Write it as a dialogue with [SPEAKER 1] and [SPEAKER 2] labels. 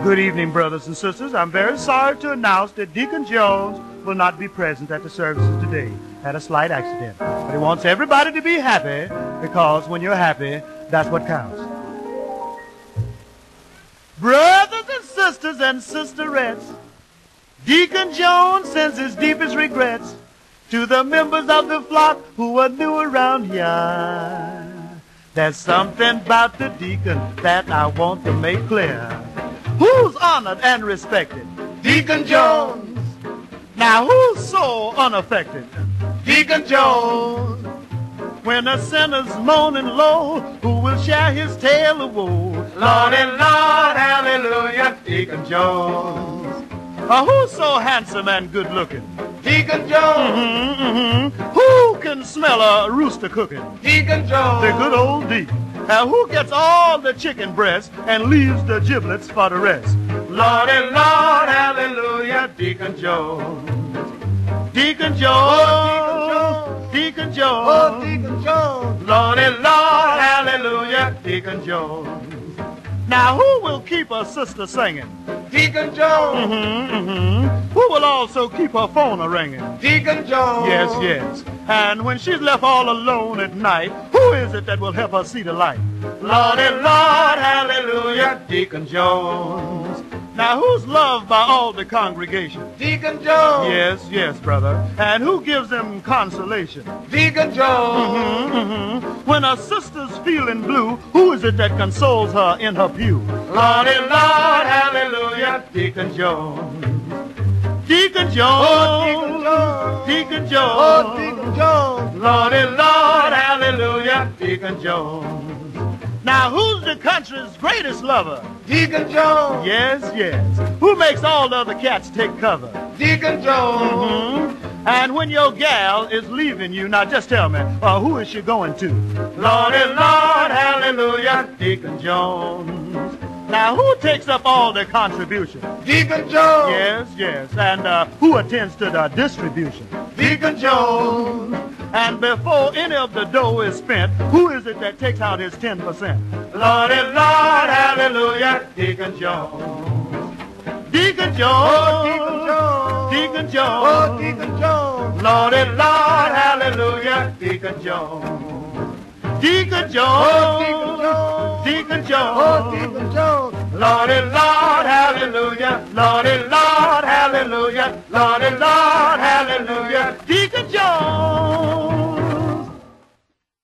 [SPEAKER 1] Good evening, brothers and sisters. I'm very sorry to announce that Deacon Jones will not be present at the services today. Had a slight accident. But he wants everybody to be happy, because when you're happy, that's what counts. Brothers and sisters and sisterettes, Deacon Jones sends his deepest regrets to the members of the flock who are new around here. There's something about the deacon that I want to make clear. Who's honored and respected? Deacon Jones. Now who's so unaffected? Deacon Jones. When a sinner's moaning low, who will share his tale of woe? Lord and Lord, hallelujah, Deacon Jones. Who's so handsome and good looking? Deacon Jones. Who can smell a rooster cooking? Deacon Jones. The good old deacon. Who gets all the chicken breasts and leaves the giblets for the rest? Lord and Lord, hallelujah, Deacon Jones. Deacon Jones. Deacon Jones. Oh, Deacon Jones. Lord and Lord, hallelujah, Deacon Jones. Now who will keep her sister singing? Deacon Jones. Who will also keep her phone a-ringing? Deacon Jones. Yes, yes. And when she's left all alone at night, who is it that will help her see the light? Lord and Lord, hallelujah, Deacon Jones. Now who's loved by all the congregation? Deacon Jones. Yes, yes, brother. And who gives them consolation? Deacon Jones. When a sister's feeling blue, who is it that consoles her in her pew? Lord and Lord, hallelujah, Deacon Jones. Deacon Jones. Oh, Deacon Jones. Deacon Jones. Oh, Deacon Jones. Lord and Lord, hallelujah, Deacon Jones. Now, who's the country's greatest lover? Deacon Jones. Yes, yes. Who makes all the other cats take cover? Deacon Jones. And when your gal is leaving you, now just tell me, who is she going to? Lord and Lord, hallelujah, Deacon Jones. Now, who takes up all the contribution? Deacon Jones. Yes, yes. And who attends to the distribution? Deacon Jones. And before any of the dough is spent, who is it that takes out his 10%? Lord and Lord, hallelujah, Deacon Jones. Deacon Jones. Oh, Deacon Jones. Deacon Jones. Oh, Deacon Jones. Lord and Lord, hallelujah, Deacon Jones. Deacon Jones. Oh, Deacon Jones. Deacon Jones. Oh, Deacon Jones. Lord and Lord, hallelujah. Lord and Lord, hallelujah. Lord and Lord, hallelujah.